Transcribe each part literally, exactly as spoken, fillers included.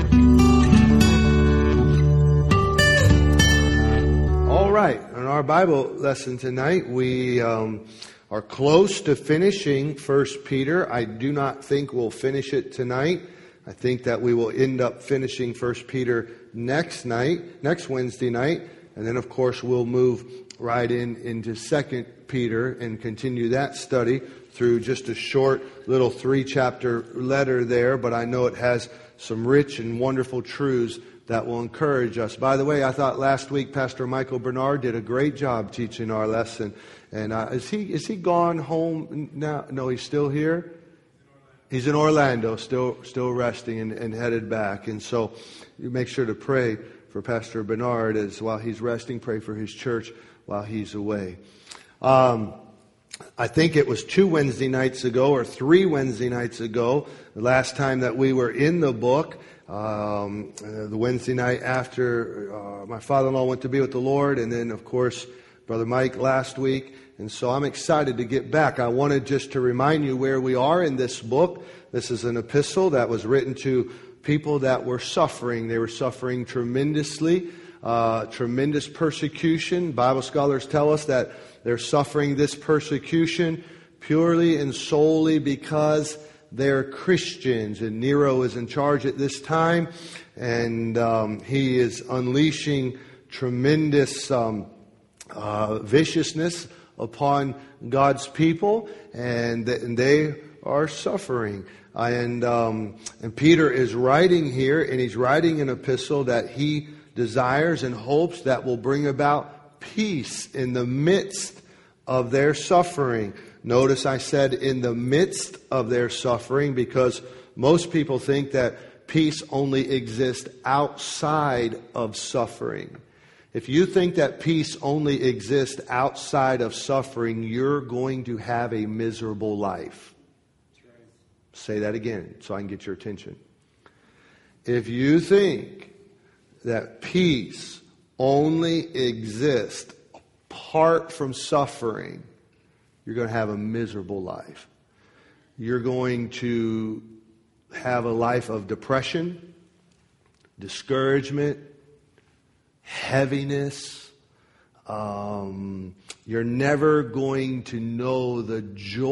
All right, in our Bible lesson tonight, we um, are close to finishing First Peter. I do not think we'll finish it tonight. I think that we will end up finishing First Peter next night, next Wednesday night, and then of course we'll move right in into Second Peter and continue that study through just a short little three-chapter letter there, but I know it has some rich and wonderful truths that will encourage us. By the way, I thought last week Pastor Michael Bernard did a great job teaching our lesson. And uh, is he is he gone home now? No, he's still here? He's in Orlando, still still resting and, and headed back. And so you make sure to pray for Pastor Bernard as while he's resting. Pray for his church while he's away. Um, I think it was two Wednesday nights ago or three Wednesday nights ago, the last time that we were in the book. Um, uh, the Wednesday night after uh, my father-in-law went to be with the Lord, and then, of course, Brother Mike last week. And so I'm excited to get back. I wanted just to remind you where we are in this book. This is an epistle that was written to people that were suffering. They were suffering tremendously, uh, tremendous persecution. Bible scholars tell us that they're suffering this persecution purely and solely because they're Christians, and Nero is in charge at this time, and um, he is unleashing tremendous um, uh, viciousness upon God's people, and, th- and they are suffering. And um, and Peter is writing here, and he's writing an epistle that he desires and hopes that will bring about peace in the midst of their suffering. Notice I said in the midst of their suffering, because most people think that peace only exists outside of suffering. If you think that peace only exists outside of suffering, you're going to have a miserable life. That's right. Say that again so I can get your attention. If you think that peace only exists apart from suffering, you're going to have a miserable life. You're going to have a life of depression, discouragement, heaviness. Um, you're never going to know the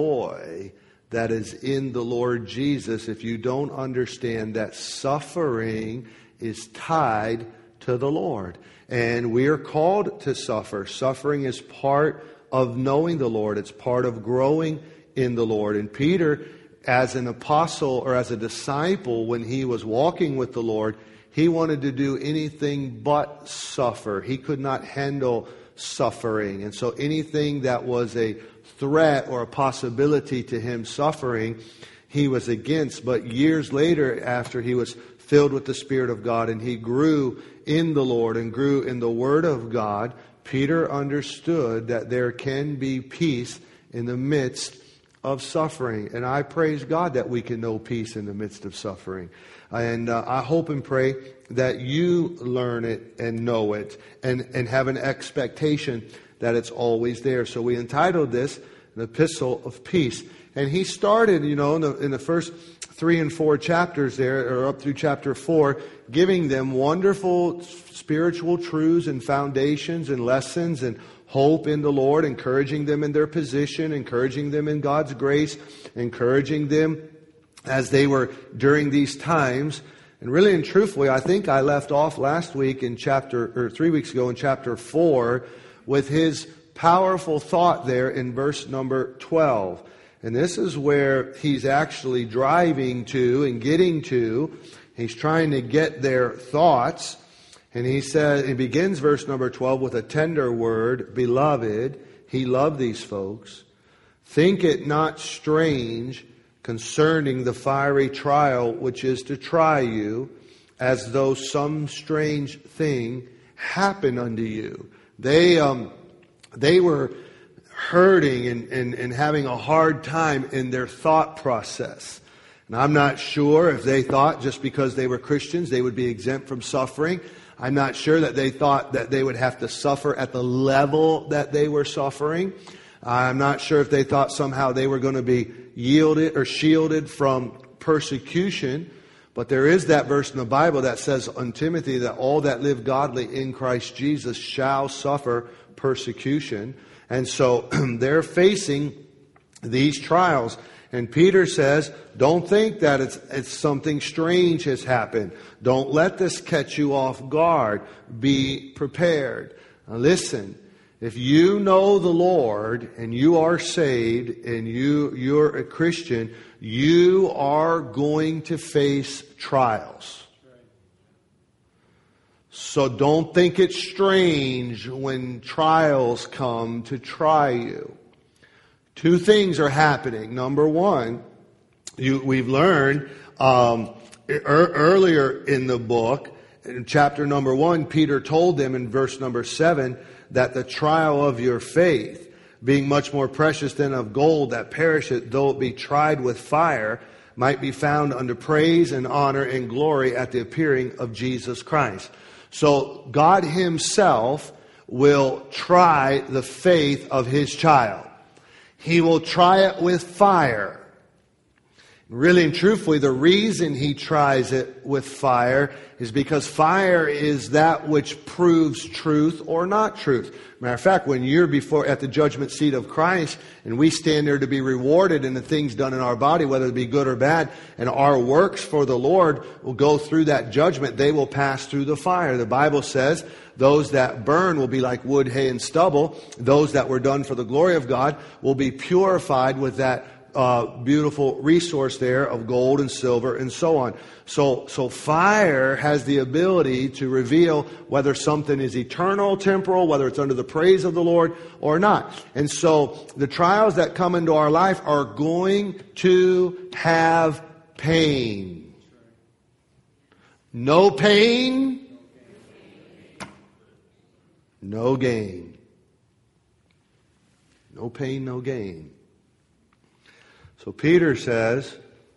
joy that is in the Lord Jesus if you don't understand that suffering is tied to the Lord. And we are called to suffer. Suffering is part of knowing the Lord. It's part of growing in the Lord. And Peter, as an apostle or as a disciple, when he was walking with the Lord, he wanted to do anything but suffer. He could not handle suffering. And so anything that was a threat or a possibility to him suffering, he was against. But years later, after he was filled with the Spirit of God and he grew in the Lord and grew in the Word of God, Peter understood that there can be peace in the midst of suffering. And I praise God that we can know peace in the midst of suffering. And uh, I hope and pray that you learn it and know it and, and have an expectation that it's always there. So we entitled this an Epistle of Peace. And he started, you know, in the, in the first three and four chapters there, or up through chapter four, giving them wonderful spiritual truths and foundations and lessons and hope in the Lord, encouraging them in their position, encouraging them in God's grace, encouraging them as they were during these times. And really and truthfully, I think I left off last week in chapter, or three weeks ago in chapter four, with his powerful thought there in verse number twelve. And this is where he's actually driving to and getting to. He's trying to get their thoughts. And he says, he begins verse number twelve with a tender word, beloved. He loved these folks. Think it not strange concerning the fiery trial which is to try you, as though some strange thing happened unto you. They, um, they were hurting and, and, and having a hard time in their thought process. And I'm not sure if they thought just because they were Christians they would be exempt from suffering. I'm not sure that they thought that they would have to suffer at the level that they were suffering. I'm not sure if they thought somehow they were going to be yielded or shielded from persecution. But there is that verse in the Bible that says on Timothy that all that live godly in Christ Jesus shall suffer persecution. And so they're facing these trials. And Peter says, don't think that it's, it's something strange has happened. Don't let this catch you off guard. Be prepared. Now listen, if you know the Lord and you are saved and you, you're a Christian, you are going to face trials. So don't think it's strange when trials come to try you. Two things are happening. Number one, you, we've learned um, er, earlier in the book, in chapter number one, Peter told them in verse number seven that the trial of your faith, being much more precious than of gold that perisheth, though it be tried with fire, might be found unto praise and honor and glory at the appearing of Jesus Christ. So God Himself will try the faith of His child. He will try it with fire. Really and truthfully, the reason He tries it with fire is because fire is that which proves truth or not truth. Matter of fact, when you're before at the judgment seat of Christ and we stand there to be rewarded in the things done in our body, whether it be good or bad, and our works for the Lord will go through that judgment, they will pass through the fire. The Bible says those that burn will be like wood, hay, and stubble. Those that were done for the glory of God will be purified with that Uh, beautiful resource there of gold and silver and so on. So, so fire has the ability to reveal whether something is eternal, temporal, whether it's under the praise of the Lord or not. And so the trials that come into our life are going to have pain. No pain, no gain. No pain, no gain. So Peter says,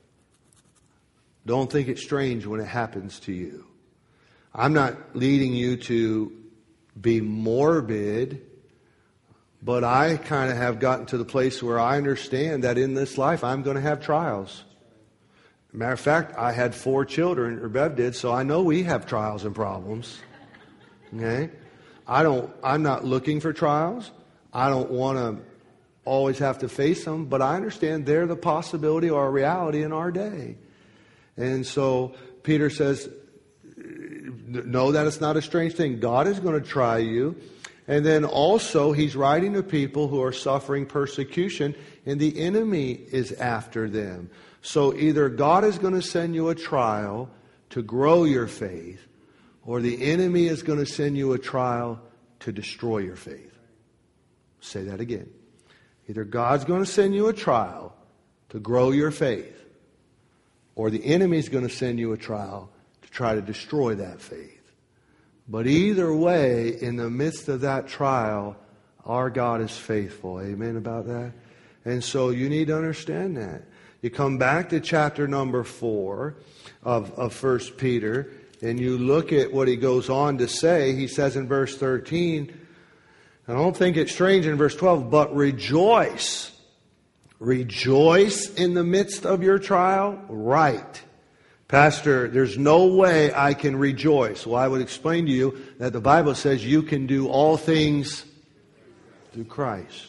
don't think it's strange when it happens to you. I'm not leading you to be morbid, but I kind of have gotten to the place where I understand that in this life I'm going to have trials. Matter of fact, I had four children, or Bev did, so I know we have trials and problems. Okay? I don't, I'm not looking for trials. I don't want to always have to face them, but I understand they're the possibility or a reality in our day. And so Peter says, know that it's not a strange thing. God is going to try you. And then also he's writing to people who are suffering persecution and the enemy is after them. So either God is going to send you a trial to grow your faith, or the enemy is going to send you a trial to destroy your faith. Say that again. Either God's going to send you a trial to grow your faith, or the enemy's going to send you a trial to try to destroy that faith. But either way, in the midst of that trial, our God is faithful. Amen about that? And so you need to understand that. You come back to chapter number four of, of First Peter, and you look at what he goes on to say. He says in verse thirteen, I don't think it's strange in verse twelve, but rejoice. Rejoice in the midst of your trial? Right. Pastor, there's no way I can rejoice. Well, I would explain to you that the Bible says you can do all things through Christ.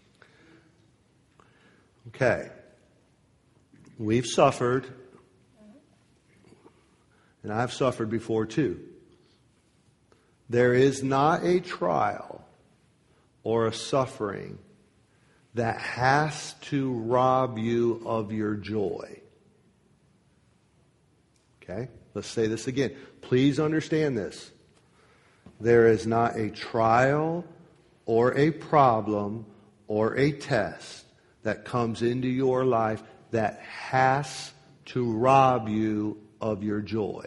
Okay. We've suffered, and I've suffered before too. There is not a trial or a suffering that has to rob you of your joy. Okay? Let's say this again. Please understand this. There is not a trial or a problem or a test that comes into your life that has to rob you of your joy.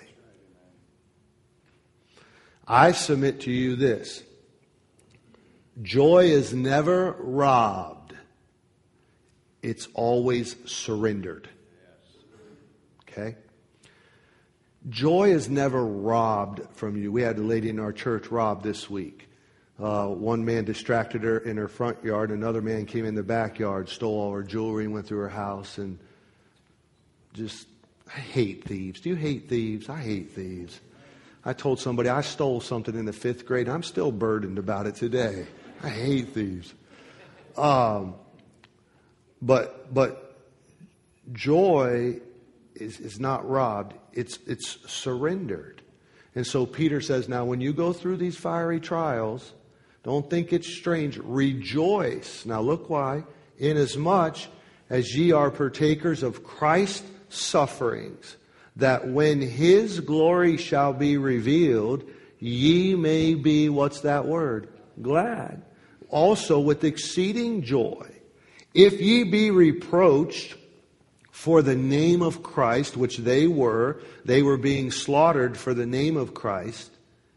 I submit to you this. Joy is never robbed. It's always surrendered. Okay? Joy is never robbed from you. We had a lady in our church robbed this week. Uh, one man distracted her in her front yard. Another man came in the backyard, stole all her jewelry, and went through her house. And just, I hate thieves. Do you hate thieves? I hate thieves. I told somebody I stole something in the fifth grade. I'm still burdened about it today. I hate thieves. Um, but but joy is, is not robbed. It's it's surrendered. And so Peter says, now when you go through these fiery trials, don't think it's strange. Rejoice. Now look why. Inasmuch as ye are partakers of Christ's sufferings, that when His glory shall be revealed, ye may be, what's that word? Glad. Also with exceeding joy. If ye be reproached for the name of Christ, which they were, they were being slaughtered for the name of Christ,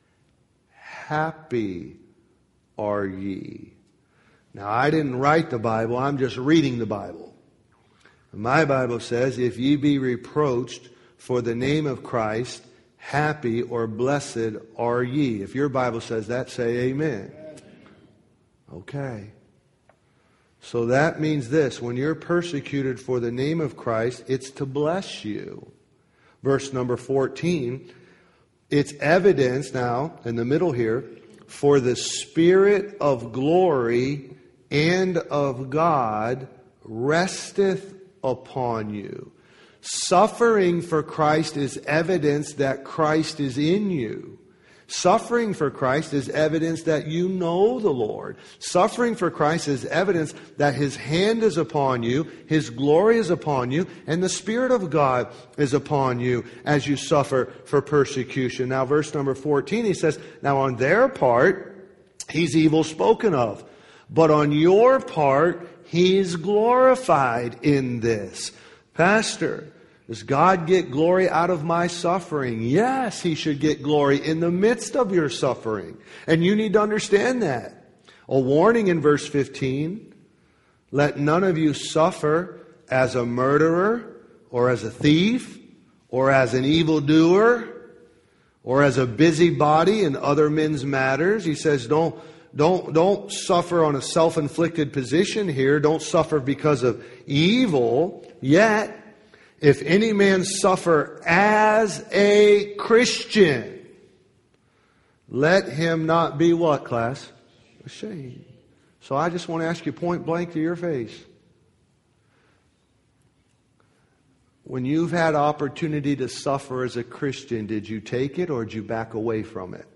happy are ye. Now, I didn't write the Bible, I'm just reading the Bible. My Bible says, if ye be reproached for the name of Christ, happy or blessed are ye. If your Bible says that, say amen. Okay. So that means this, when you're persecuted for the name of Christ, it's to bless you. Verse number fourteen, it's evidence now, in the middle here, for the Spirit of glory and of God resteth upon you. Suffering for Christ is evidence that Christ is in you. Suffering for Christ is evidence that you know the Lord. Suffering for Christ is evidence that His hand is upon you, His glory is upon you, and the Spirit of God is upon you as you suffer for persecution. Now, verse number fourteen, he says, now on their part, He's evil spoken of, but on your part, He's glorified in this. Pastor, does God get glory out of my suffering? Yes, He should get glory in the midst of your suffering. And you need to understand that. A warning in verse fifteen, let none of you suffer as a murderer, or as a thief, or as an evildoer, or as a busybody in other men's matters. He says, don't, don't, don't suffer on a self-inflicted position here. Don't suffer because of evil. Yet, if any man suffer as a Christian, let him not be what, class? Ashamed. So I just want to ask you point blank to your face. When you've had opportunity to suffer as a Christian, did you take it or did you back away from it?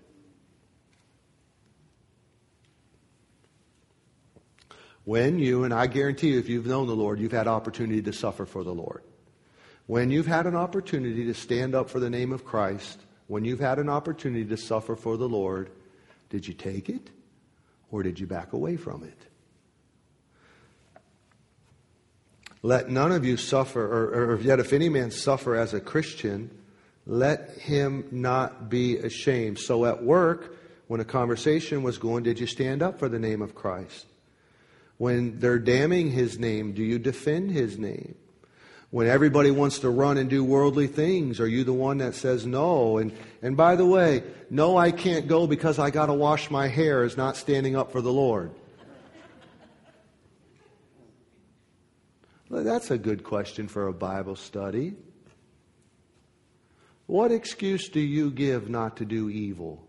When you, and I guarantee you if you've known the Lord, you've had opportunity to suffer for the Lord. When you've had an opportunity to stand up for the name of Christ, when you've had an opportunity to suffer for the Lord, did you take it or did you back away from it? Let none of you suffer, or, or yet if any man suffer as a Christian, let him not be ashamed. So at work, when a conversation was going, did you stand up for the name of Christ? When they're damning His name, do you defend His name? When everybody wants to run and do worldly things, are you the one that says no? And and by the way, no, I can't go because I got to wash my hair is not standing up for the Lord. Well, that's a good question for a Bible study. What excuse do you give not to do evil?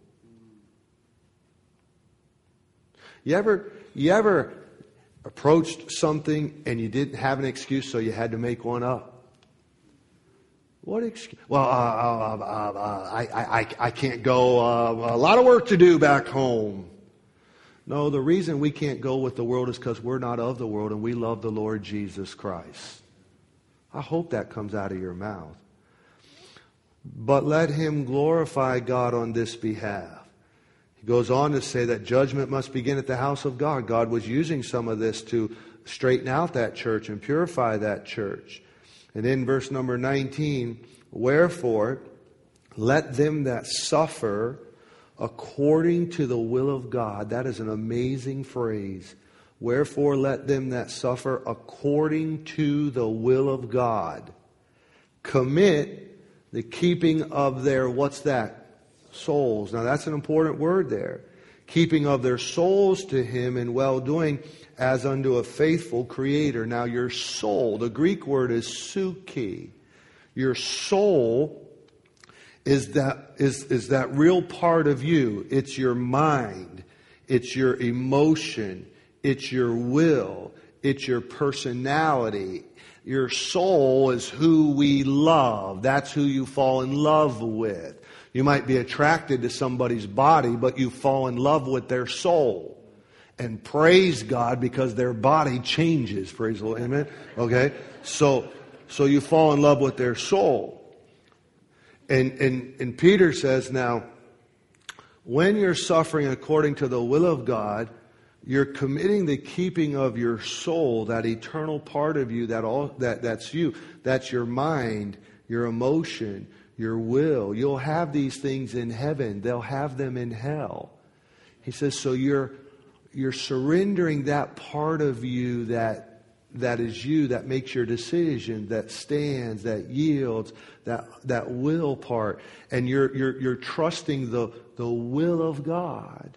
You ever, you ever approached something and you didn't have an excuse, so you had to make one up? What excuse? Well, uh, uh, uh, uh, I, I, I can't go. Uh, a lot of work to do back home. No, the reason we can't go with the world is because we're not of the world and we love the Lord Jesus Christ. I hope that comes out of your mouth. But let him glorify God on this behalf. He goes on to say that judgment must begin at the house of God. God was using some of this to straighten out that church and purify that church. And in verse number nineteen, wherefore, let them that suffer according to the will of God. That is an amazing phrase. Wherefore, let them that suffer according to the will of God commit the keeping of their, what's that? Souls. Now that's an important word there. Keeping of their souls to Him in well-doing as unto a faithful Creator. Now your soul, the Greek word is psyche. Your soul is that is is that real part of you. It's your mind. It's your emotion. It's your will. It's your personality. Your soul is who we love. That's who you fall in love with. You might be attracted to somebody's body, but you fall in love with their soul. And praise God because their body changes. Praise the Lord. Amen. Okay. So, so you fall in love with their soul. And, and, and Peter says, now, when you're suffering according to the will of God, you're committing the keeping of your soul, that eternal part of you, that all that that's you, that's your mind, your emotion, your will. You'll have these things in heaven. They'll have them in hell. He says, so you're you're surrendering that part of you that that is you, that makes your decision, that stands, that yields, that that will part, and you're you're you're trusting the the will of God.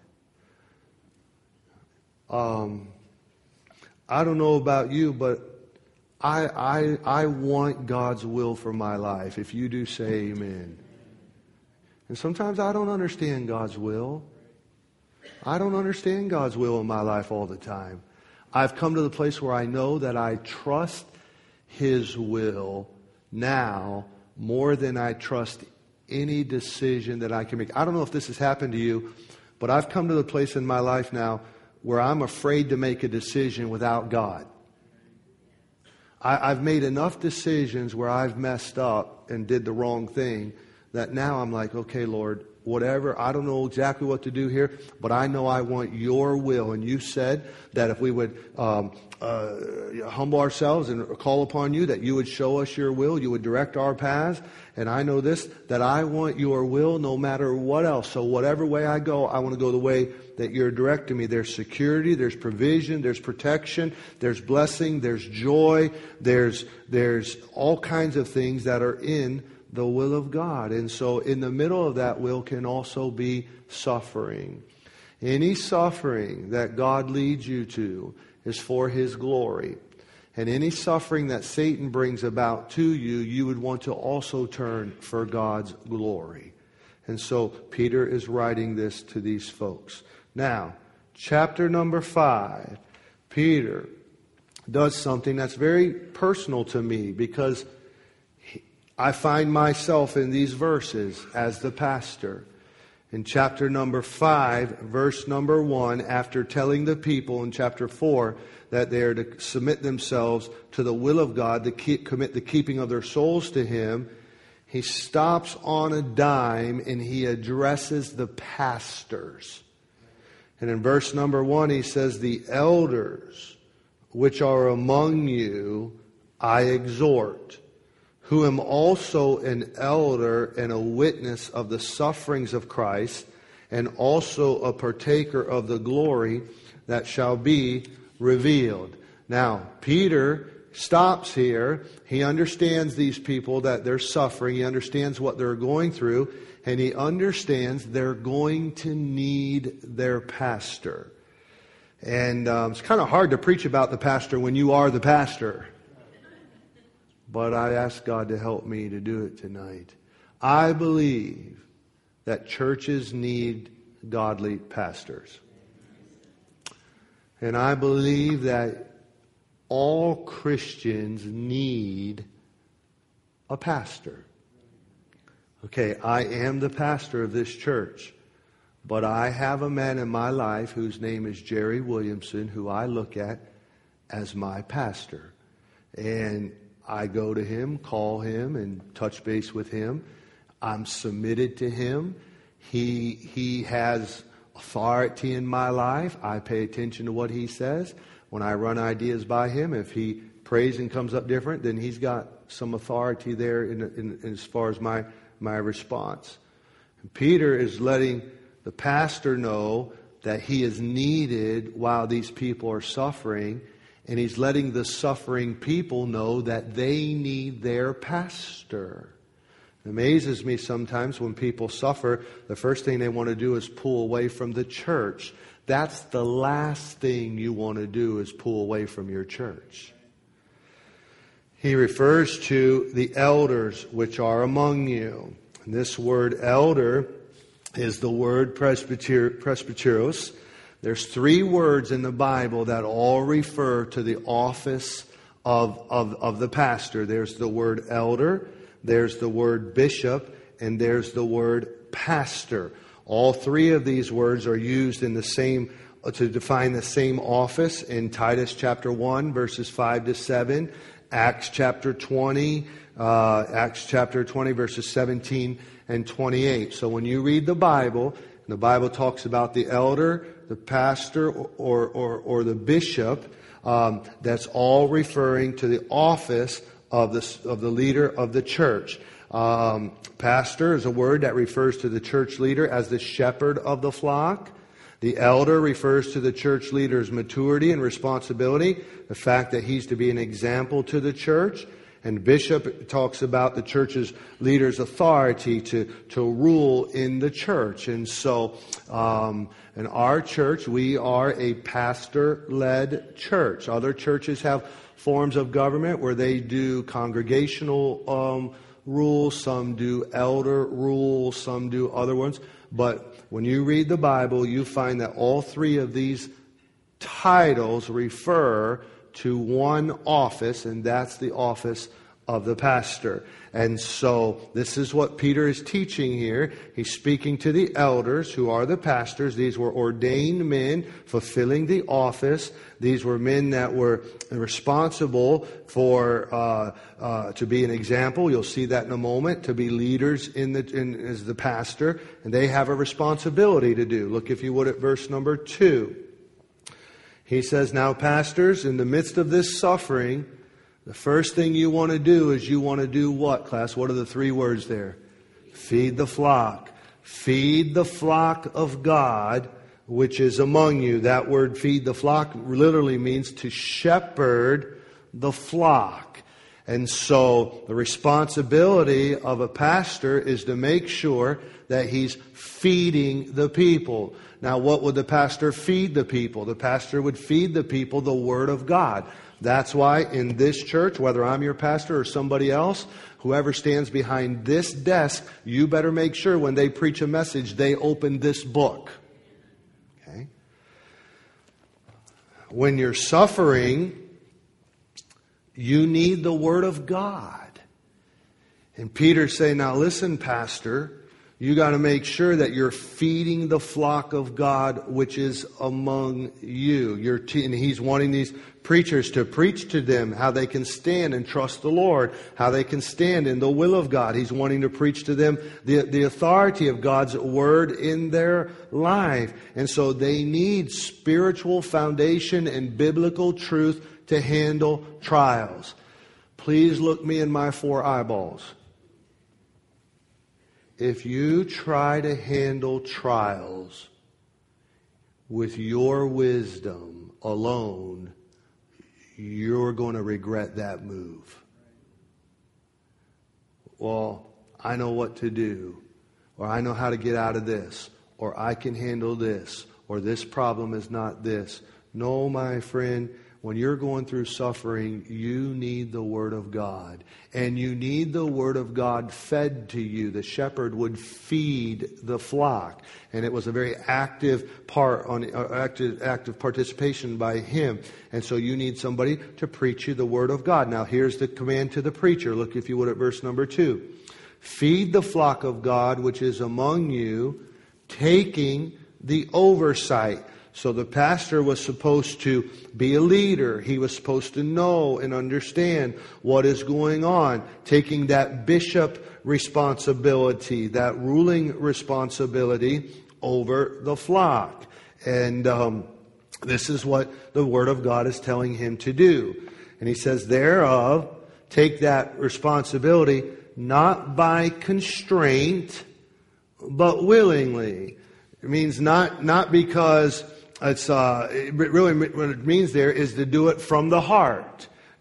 Um, I don't know about you, but I, I, I want God's will for my life. If you do, say amen. And sometimes I don't understand God's will. I don't understand God's will in my life all the time. I've come to the place where I know that I trust His will now more than I trust any decision that I can make. I don't know if this has happened to you, but I've come to the place in my life now where I'm afraid to make a decision without God. I, I've made enough decisions where I've messed up and did the wrong thing that now I'm like, okay, Lord, whatever, I don't know exactly what to do here, but I know I want your will. And you said that if we would um, uh, humble ourselves and call upon you, that you would show us your will, you would direct our paths. And I know this, that I want your will no matter what else. So whatever way I go, I want to go the way that you're directing me. There's security, there's provision, there's protection, there's blessing, there's joy, there's there's all kinds of things that are in the will of God. And so in the middle of that will can also be suffering. Any suffering that God leads you to is for His glory. And any suffering that Satan brings about to you, you would want to also turn for God's glory. And so Peter is writing this to these folks. Now, chapter number five, Peter does something that's very personal to me because I find myself in these verses as the pastor. In chapter number five, verse number one, after telling the people in chapter four that they are to submit themselves to the will of God, to keep, commit the keeping of their souls to Him, he stops on a dime and he addresses the pastors. And in verse number one, he says, the elders which are among you, I exhort, who am also an elder and a witness of the sufferings of Christ, and also a partaker of the glory that shall be revealed. Now, Peter stops here. He understands these people, that they're suffering. He understands what they're going through, and he understands they're going to need their pastor. And um, it's kind of hard to preach about the pastor when you are the pastor. But I ask God to help me to do it tonight. I believe that churches need godly pastors. And I believe that all Christians need a pastor. Okay, I am the pastor of this church. But I have a man in my life whose name is Jerry Williamson, who I look at as my pastor. And I go to him, call him, and touch base with him. I'm submitted to him. He he has authority in my life. I pay attention to what he says. When I run ideas by him, if he prays and comes up different, then he's got some authority there in, in, in as far as my, my response. And Peter is letting the pastor know that he is needed while these people are suffering. And he's letting the suffering people know that they need their pastor. It amazes me sometimes when people suffer, the first thing they want to do is pull away from the church. That's the last thing you want to do, is pull away from your church. he refers to the elders which are among you. And this word elder is the word presbyter- presbyteros. There's three words in the Bible that all refer to the office of, of, of the pastor. There's the word elder, there's the word bishop, and there's the word pastor. All three of these words are used in the same to define the same office in Titus chapter one, verses five to seven, Acts chapter twenty, uh, Acts chapter twenty, verses seventeen and twenty-eight. So when you read the Bible, the Bible talks about the elder, the pastor, or or, or the bishop. Um, that's all referring to the office of the of the leader of the church. Um, pastor is a word that refers to the church leader as the shepherd of the flock. The elder refers to the church leader's maturity and responsibility, the fact that he's to be an example to the church. And bishop talks about the church's leader's authority to, to rule in the church. And so um, in our church, we are a pastor-led church. Other churches have forms of government where they do congregational um, rules, some do elder rules, some do other ones. But when you read the Bible, you find that all three of these titles refer to one office, and that's the office of the pastor. And so this is what Peter is teaching here. He's speaking to the elders, who are the pastors. These were ordained men fulfilling the office. These were men that were responsible for uh, uh, to be an example. You'll see that in a moment. To be leaders in the in, as the pastor, and they have a responsibility to do. Look, if you would, at verse number two. He says, "Now, pastors, in the midst of this suffering, the first thing you want to do is you want to do what, class? What are the three words there? Feed the flock. Feed the flock of God, which is among you." That word, feed the flock, literally means to shepherd the flock. And so the responsibility of a pastor is to make sure that he's feeding the people. Now, what would the pastor feed the people? The pastor would feed the people the Word of God. That's why in this church, whether I'm your pastor or somebody else, whoever stands behind this desk, you better make sure when they preach a message, they open this book. Okay? When you're suffering, you need the Word of God. And Peter's saying, now listen, pastor, you got to make sure that you're feeding the flock of God which is among you. You're te- and he's wanting these preachers to preach to them how they can stand and trust the Lord, how they can stand in the will of God. He's wanting to preach to them the, the authority of God's Word in their life. And so they need spiritual foundation and biblical truth to handle trials. Please look me in my four eyeballs. If you try to handle trials with your wisdom alone, you're going to regret that move. Well, I know what to do, or I know how to get out of this, or I can handle this, or this problem is not this. No, my friend, when you're going through suffering, you need the Word of God. And you need the Word of God fed to you. The shepherd would feed the flock. And it was a very active part, on uh, active, active participation by him. And so you need somebody to preach you the Word of God. Now here's the command to the preacher. Look, if you would, at verse number two. Feed the flock of God which is among you, taking the oversight. So the pastor was supposed to be a leader. He was supposed to know and understand what is going on, taking that bishop responsibility, that ruling responsibility over the flock. And um, this is what the Word of God is telling him to do. And he says, thereof, take that responsibility not by constraint, but willingly. It means not, not because... It's uh, it really what it means there is to do it from the heart,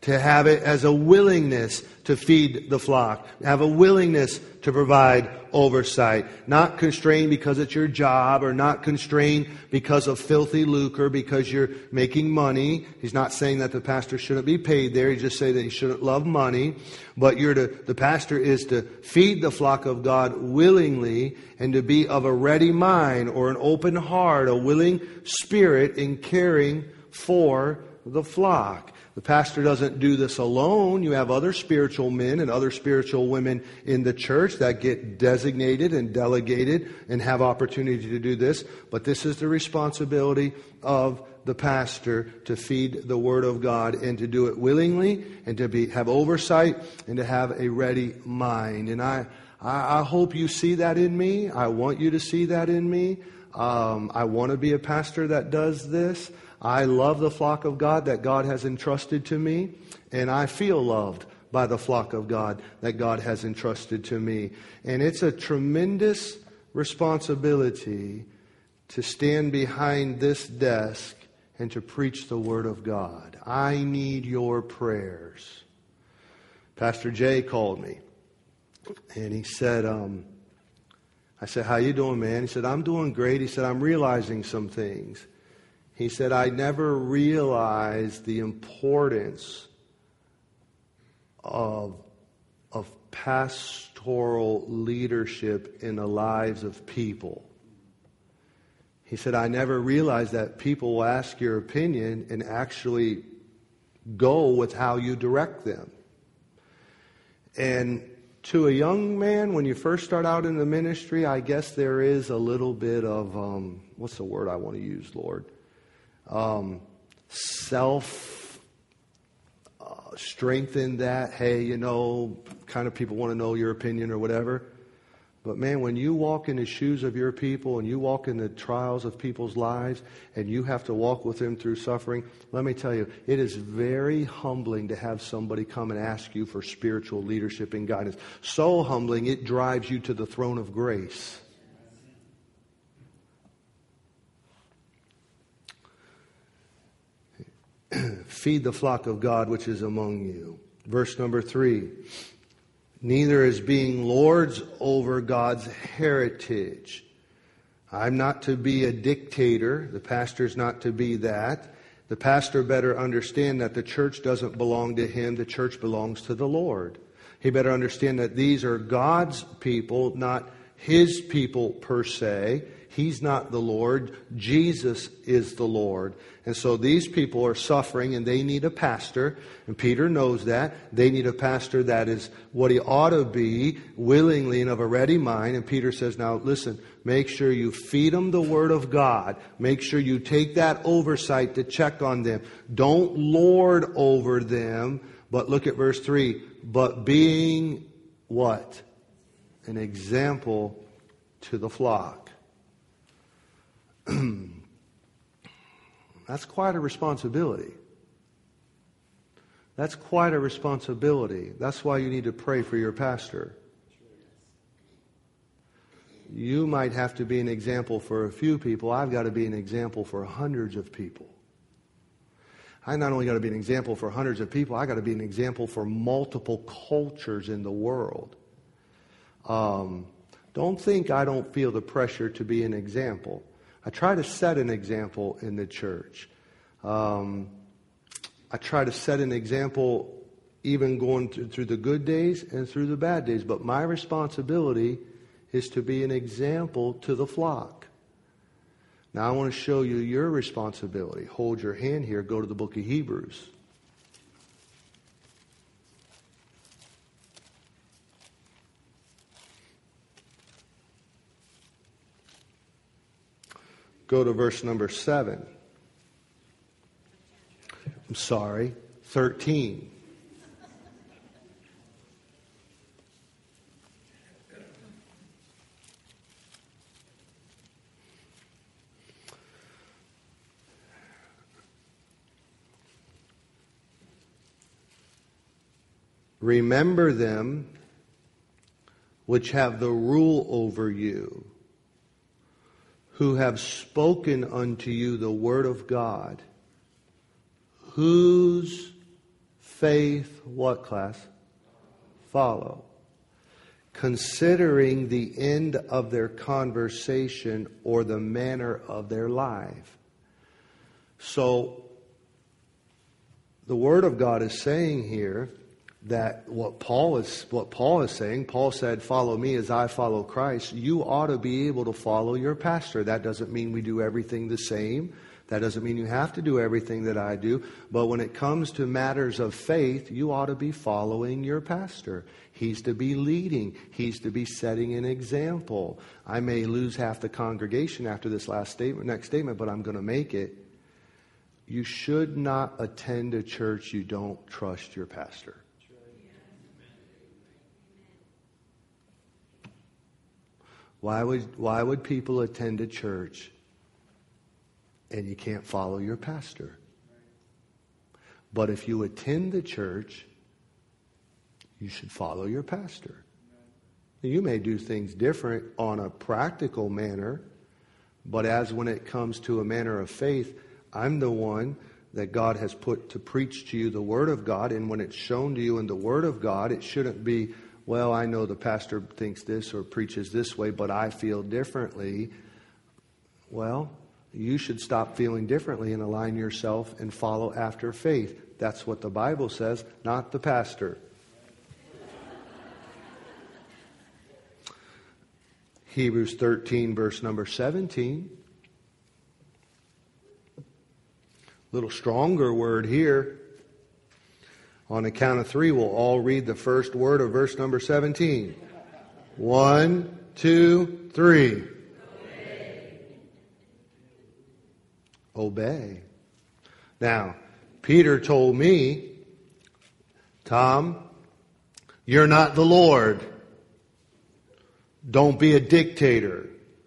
to have it as a willingness to feed the flock, have a willingness to provide oversight, not constrained because it's your job or not constrained because of filthy lucre, because you're making money. He's not saying that the pastor shouldn't be paid there. He's just saying that he shouldn't love money. But you're to, the pastor is to feed the flock of God willingly and to be of a ready mind or an open heart, a willing spirit in caring for the flock. The pastor doesn't do this alone. You have other spiritual men and other spiritual women in the church that get designated and delegated and have opportunity to do this. But this is the responsibility of the pastor to feed the Word of God and to do it willingly and to be have oversight and to have a ready mind. And I, I, I hope you see that in me. I want you to see that in me. Um, I want to be a pastor that does this. I love the flock of God that God has entrusted to me, and I feel loved by the flock of God that God has entrusted to me. And it's a tremendous responsibility to stand behind this desk and to preach the Word of God. I need your prayers. Pastor Jay called me, and he said, um, I said, how you doing, man? He said, I'm doing great. He said, I'm realizing some things. He said, I never realized the importance of, of pastoral leadership in the lives of people. He said, I never realized that people will ask your opinion and actually go with how you direct them. And to a young man, when you first start out in the ministry, I guess there is a little bit of, um, what's the word I want to use, Lord? Um, self uh, strengthen that. Hey, you know, kind of people want to know your opinion or whatever. But man, when you walk in the shoes of your people and you walk in the trials of people's lives and you have to walk with them through suffering, let me tell you, it is very humbling to have somebody come and ask you for spiritual leadership and guidance. So humbling, it drives you to the throne of grace. Feed the flock of God which is among you. Verse number three. Neither as being lords over God's heritage. I'm not to be a dictator. The pastor's not to be that. The pastor better understand that the church doesn't belong to him. The church belongs to the Lord. He better understand that these are God's people, not his people per se. He's not the Lord. Jesus is the Lord. And so these people are suffering and they need a pastor. And Peter knows that. They need a pastor that is what he ought to be, willingly and of a ready mind. And Peter says, now listen, make sure you feed them the Word of God. Make sure you take that oversight to check on them. Don't lord over them. But look at verse three. But being what? An example to the flock. That's quite a responsibility. That's quite a responsibility. That's why you need to pray for your pastor. You might have to be an example for a few people. I've got to be an example for hundreds of people. I not only got to be an example for hundreds of people, I got to be an example for multiple cultures in the world. Um, don't think I don't feel the pressure to be an example. I try to set an example in the church. Um, I try to set an example even going through, through the good days and through the bad days. But my responsibility is to be an example to the flock. Now I want to show you your responsibility. Hold your hand here. Go to the book of Hebrews. Go to verse number seven. I'm sorry, thirteen. Remember them which have the rule over you, who have spoken unto you the word of God, whose faith, what class? Follow. Considering the end of their conversation or the manner of their life. So, the Word of God is saying here that what Paul is what Paul is saying, Paul said, follow me as I follow Christ. You ought to be able to follow your pastor. That doesn't mean we do everything the same. That doesn't mean you have to do everything that I do. But when it comes to matters of faith, you ought to be following your pastor. He's to be leading. He's to be setting an example. I may lose half the congregation after this last statement, next statement, but I'm going to make it. You should not attend a church you don't trust your pastor. Why would why would people attend a church and you can't follow your pastor? But if you attend the church, you should follow your pastor. You may do things different on a practical manner, but as when it comes to a manner of faith, I'm the one that God has put to preach to you the Word of God, and when it's shown to you in the Word of God, it shouldn't be, well, I know the pastor thinks this or preaches this way, but I feel differently. Well, you should stop feeling differently and align yourself and follow after faith. That's what the Bible says, not the pastor. Hebrews thirteen, verse number seventeen. Little stronger word here. On the count of three, we'll all read the first word of verse number seventeen. One, two, three. Obey. Obey. Now, Peter told me, Tom, you're not the Lord. Don't be a dictator.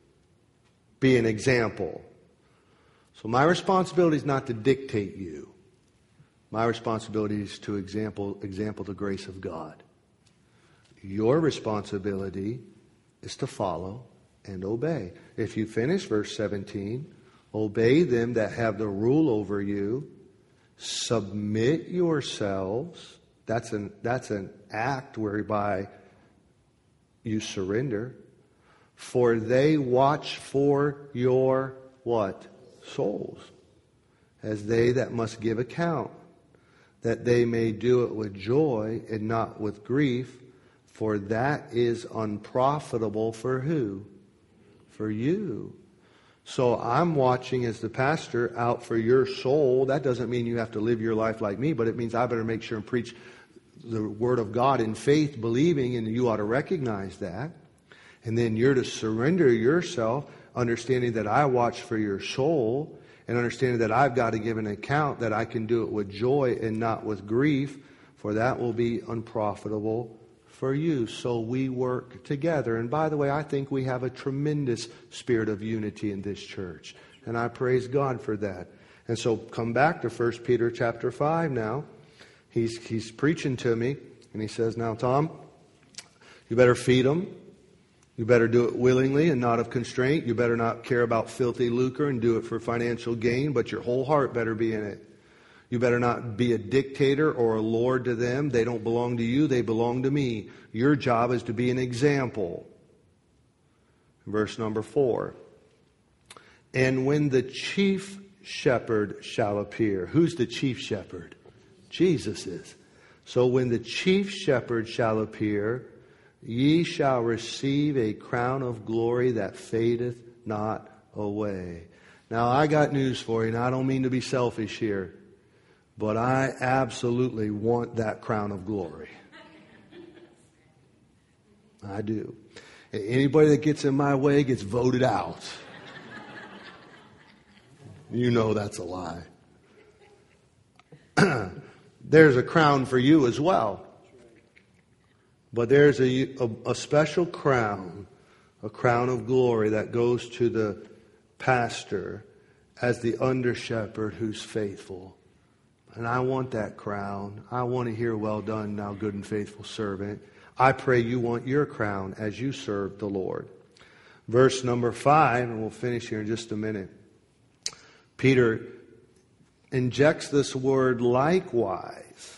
Be an example. So my responsibility is not to dictate you. My responsibility is to example, example the grace of God. Your responsibility is to follow and obey. If you finish verse seventeen, obey them that have the rule over you. Submit yourselves. That's an, that's an act whereby you surrender. For they watch for your what? Souls. As they that must give account. That they may do it with joy and not with grief. For that is unprofitable for who? For you. So I'm watching as the pastor out for your soul. That doesn't mean you have to live your life like me, but it means I better make sure and preach the Word of God in faith, believing, and you ought to recognize that. And then you're to surrender yourself, understanding that I watch for your soul, and understanding that I've got to give an account, that I can do it with joy and not with grief, for that will be unprofitable for you. So we work together. And by the way, I think we have a tremendous spirit of unity in this church. And I praise God for that. And so come back to First Peter chapter five now. He's, he's preaching to me, and he says, now, Tom, you better feed them. You better do it willingly and not of constraint. You better not care about filthy lucre and do it for financial gain, but your whole heart better be in it. You better not be a dictator or a lord to them. They don't belong to you. They belong to me. Your job is to be an example. Verse number four. And when the chief shepherd shall appear. Who's the chief shepherd? Jesus is. So when the chief shepherd shall appear, ye shall receive a crown of glory that fadeth not away. Now I got news for you, and I don't mean to be selfish here, but I absolutely want that crown of glory. I do. Anybody that gets in my way gets voted out. You know that's a lie. There's a crown for you as well. But there's a, a, a special crown, a crown of glory that goes to the pastor as the under-shepherd who's faithful. And I want that crown. I want to hear, well done, thou good and faithful servant. I pray you want your crown as you serve the Lord. Verse number five, and we'll finish here in just a minute. Peter injects this word likewise.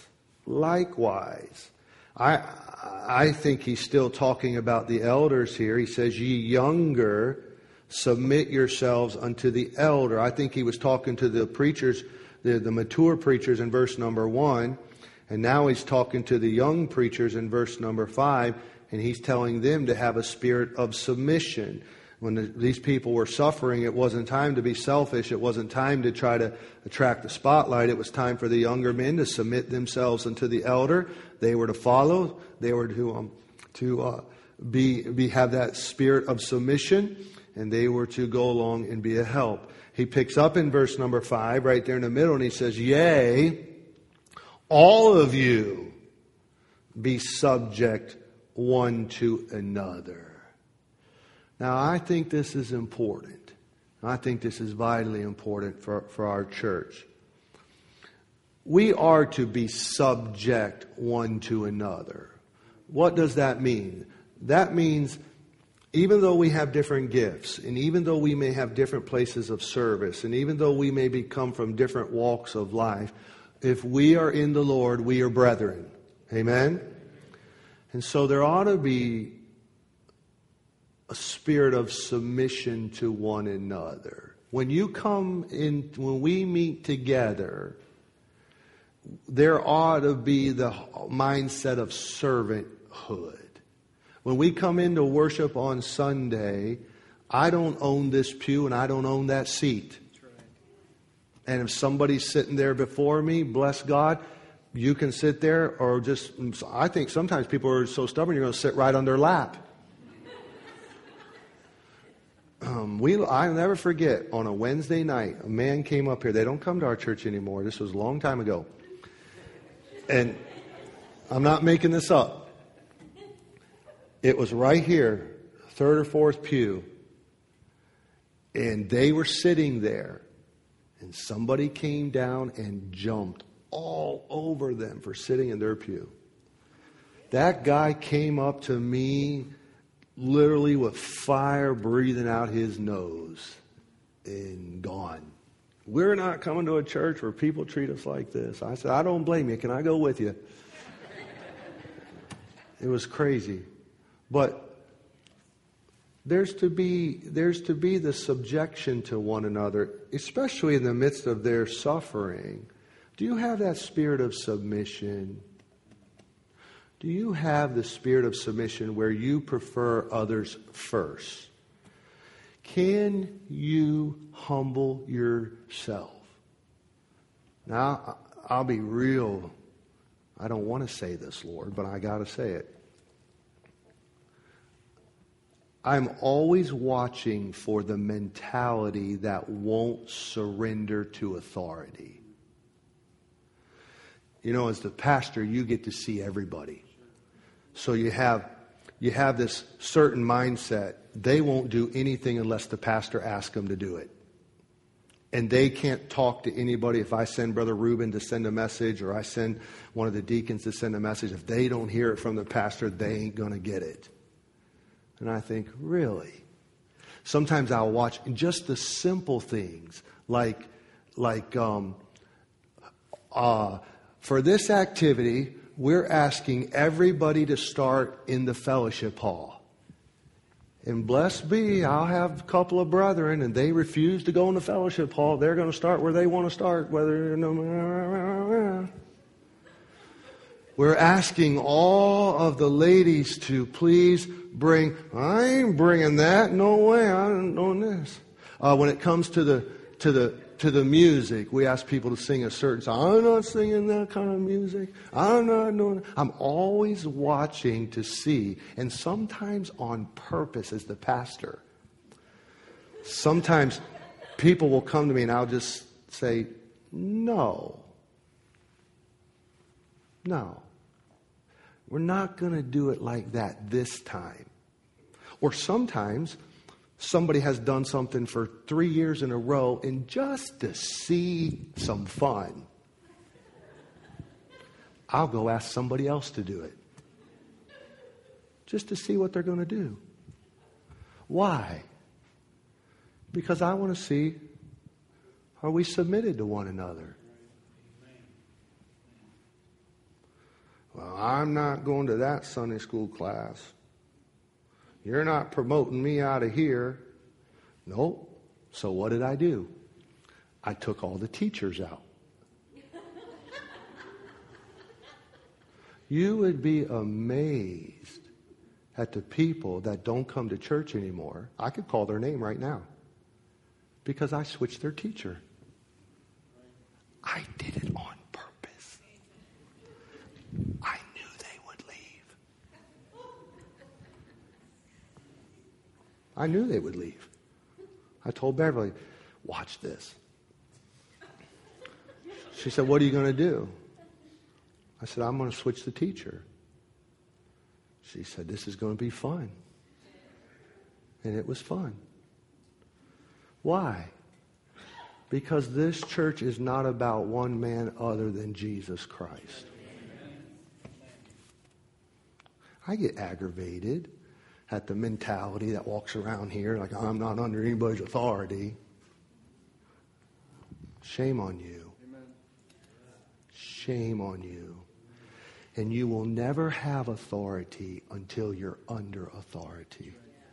likewise. I I think he's still talking about the elders here. He says, ye younger, submit yourselves unto the elder. I think he was talking to the preachers, the, the mature preachers in verse number one. And now he's talking to the young preachers in verse number five. And he's telling them to have a spirit of submission. When the, these people were suffering, it wasn't time to be selfish. It wasn't time to try to attract the spotlight. It was time for the younger men to submit themselves unto the elder. They were to follow. They were to um, to uh, be be have that spirit of submission, and they were to go along and be a help. He picks up in verse number five, right there in the middle, and he says, "Yea, all of you be subject one to another." Now, I think this is important. I think this is vitally important for, for our church. We are to be subject one to another. What does that mean? That means even though we have different gifts, and even though we may have different places of service, and even though we may be come from different walks of life, if we are in the Lord, we are brethren. Amen? And so there ought to be a spirit of submission to one another. When you come in, when we meet together, there ought to be the mindset of servanthood. When we come into worship on Sunday, I don't own this pew and I don't own that seat. And if somebody's sitting there before me, bless God, you can sit there or just, I think sometimes people are so stubborn, you're going to sit right on their lap. Um, we, I'll never forget, on a Wednesday night, a man came up here. They don't come to our church anymore. This was a long time ago. And I'm not making this up. It was right here, third or fourth pew. And they were sitting there. And somebody came down and jumped all over them for sitting in their pew. That guy came up to me literally with fire breathing out his nose and gone. We're not coming to a church where people treat us like this. I said, I don't blame you. Can I go with you? It was crazy. But there's to be there's to be the subjection to one another, especially in the midst of their suffering. Do you have that spirit of submission? Do you have the spirit of submission where you prefer others first? Can you humble yourself? Now, I'll be real. I don't want to say this, Lord, but I got to say it. I'm always watching for the mentality that won't surrender to authority. You know, as the pastor, you get to see everybody. So you have you have this certain mindset. They won't do anything unless the pastor asks them to do it. And they can't talk to anybody. If I send Brother Reuben to send a message, or I send one of the deacons to send a message, if they don't hear it from the pastor, they ain't going to get it. And I think, really? Sometimes I'll watch just the simple things, like, like um, uh, for this activity, we're asking everybody to start in the fellowship hall. And blessed be, I'll have a couple of brethren, and they refuse to go in the fellowship hall. They're going to start where they want to start, whether... We're asking all of the ladies to please bring... I ain't bringing that. No way. I'm doing this. Uh, when it comes to the to the to the music, we ask people to sing a certain song. I'm not singing that kind of music. I'm not doing it. I'm always watching to see, and sometimes on purpose as the pastor. Sometimes people will come to me and I'll just say, no. No. We're not going to do it like that this time. Or sometimes somebody has done something for three years in a row, and just to see some fun, I'll go ask somebody else to do it. Just to see what they're going to do. Why? Because I want to see, are we submitted to one another? Well, I'm not going to that Sunday school class. You're not promoting me out of here. Nope. So what did I do? I took all the teachers out. You would be amazed at the people that don't come to church anymore. I could call their name right now because I switched their teacher. I did it on purpose. I knew they would leave. I knew they would leave. I told Beverly, watch this. She said, what are you going to do? I said, I'm going to switch the teacher. She said, this is going to be fun. And it was fun. Why? Because this church is not about one man other than Jesus Christ. I get aggravated at the mentality that walks around here like I'm not under anybody's authority. Shame on you. Shame on you. And you will never have authority until you're under authority.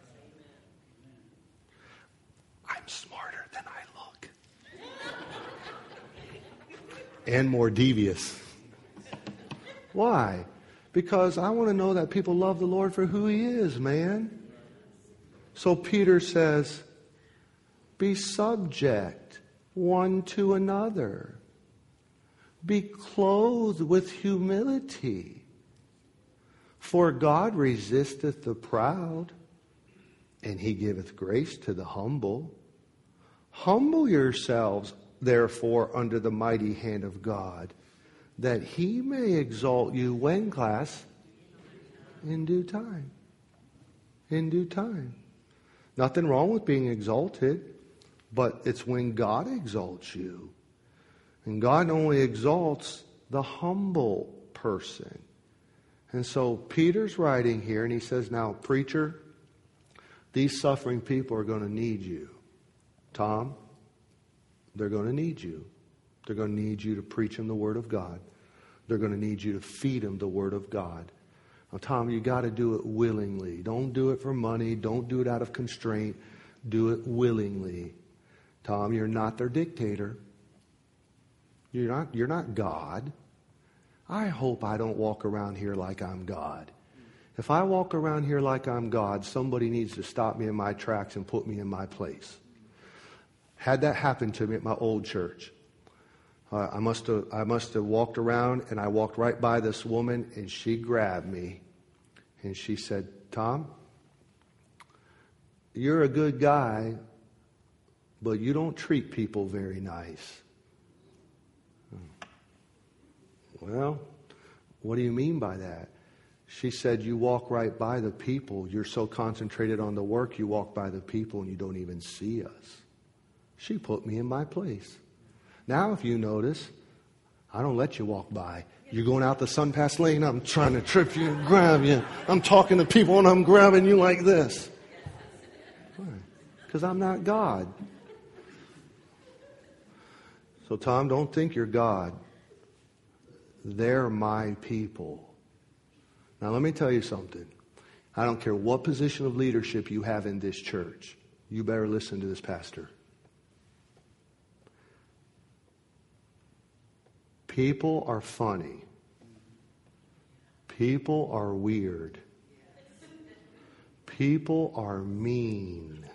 I'm smarter than I look. And more devious. Why? Because I want to know that people love the Lord for who He is, man. So Peter says, be subject one to another. Be clothed with humility. For God resisteth the proud, and He giveth grace to the humble. Humble yourselves, therefore, under the mighty hand of God, that He may exalt you when, class? In due time. In due time. Nothing wrong with being exalted, but it's when God exalts you. And God only exalts the humble person. And so Peter's writing here, and he says, now, preacher, these suffering people are going to need you. Tom, they're going to need you. They're going to need you to preach them the Word of God. They're going to need you to feed them the Word of God. Now, Tom, you got to do it willingly. Don't do it for money. Don't do it out of constraint. Do it willingly. Tom, you're not their dictator. You're not, you're not God. I hope I don't walk around here like I'm God. If I walk around here like I'm God, somebody needs to stop me in my tracks and put me in my place. Had that happen to me at my old church. Uh, I must have I must have walked around, and I walked right by this woman, and she grabbed me, and she said, Tom, you're a good guy, but you don't treat people very nice. Well, what do you mean by that? She said, you walk right by the people. You're so concentrated on the work, you walk by the people and you don't even see us. She put me in my place. Now, if you notice, I don't let you walk by. You're going out the sun pass lane, I'm trying to trip you and grab you. I'm talking to people and I'm grabbing you like this. Why? Because I'm not God. So, Tom, don't think you're God. They're my people. Now, let me tell you something. I don't care what position of leadership you have in this church. You better listen to this pastor. People are funny. People are weird. People are mean.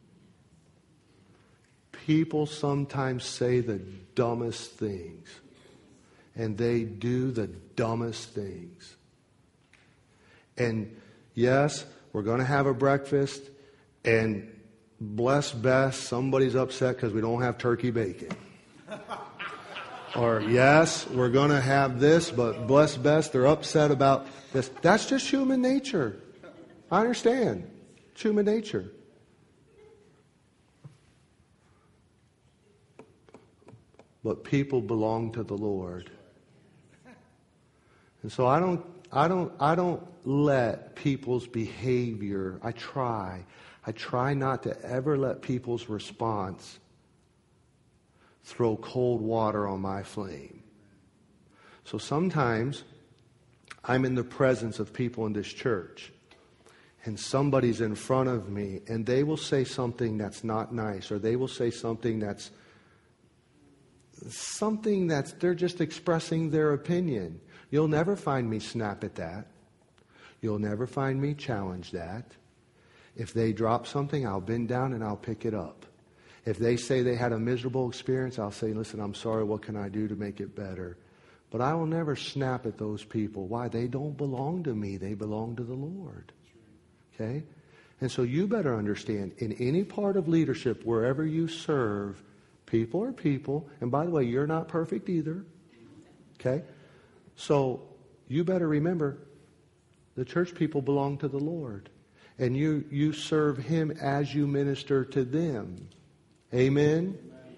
People sometimes say the dumbest things. And they do the dumbest things. And yes, we're going to have a breakfast. And bless Bess, somebody's upset because we don't have turkey bacon. Or yes, we're going to have this, but bless Bess, they're upset about this. That's just human nature. I understand. It's human nature. But people belong to the Lord. And so I don't, I don't, I don't let people's behavior, I try, I try not to ever let people's response throw cold water on my flame. So sometimes I'm in the presence of people in this church, and somebody's in front of me, and they will say something that's not nice, or they will say something that's something that's, they're just expressing their opinion. You'll never find me snap at that. You'll never find me challenge that. If they drop something, I'll bend down and I'll pick it up. If they say they had a miserable experience, I'll say, listen, I'm sorry, what can I do to make it better? But I will never snap at those people. Why? They don't belong to me. They belong to the Lord. Okay? And so you better understand, in any part of leadership, wherever you serve, people are people. And by the way, you're not perfect either. Okay? So you better remember, the church people belong to the Lord. And you, you serve Him as you minister to them. Amen?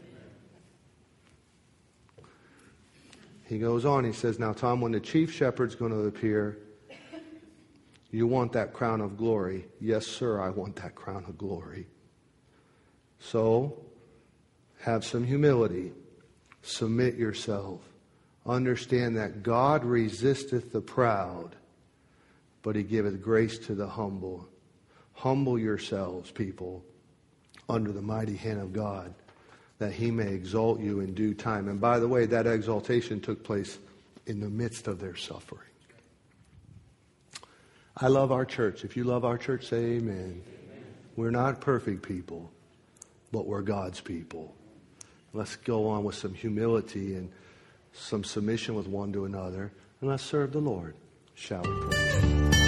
He goes on, he says, now Tom, when the chief shepherd's going to appear, you want that crown of glory. Yes, sir, I want that crown of glory. So, have some humility. Submit yourself. Understand that God resisteth the proud, but He giveth grace to the humble. Humble yourselves, people, under the mighty hand of God, that He may exalt you in due time. And by the way, that exaltation took place in the midst of their suffering. I love our church. If you love our church, say amen. Amen. We're not perfect people, but we're God's people. Let's go on with some humility and some submission with one to another, and let's serve the Lord. Shall we pray?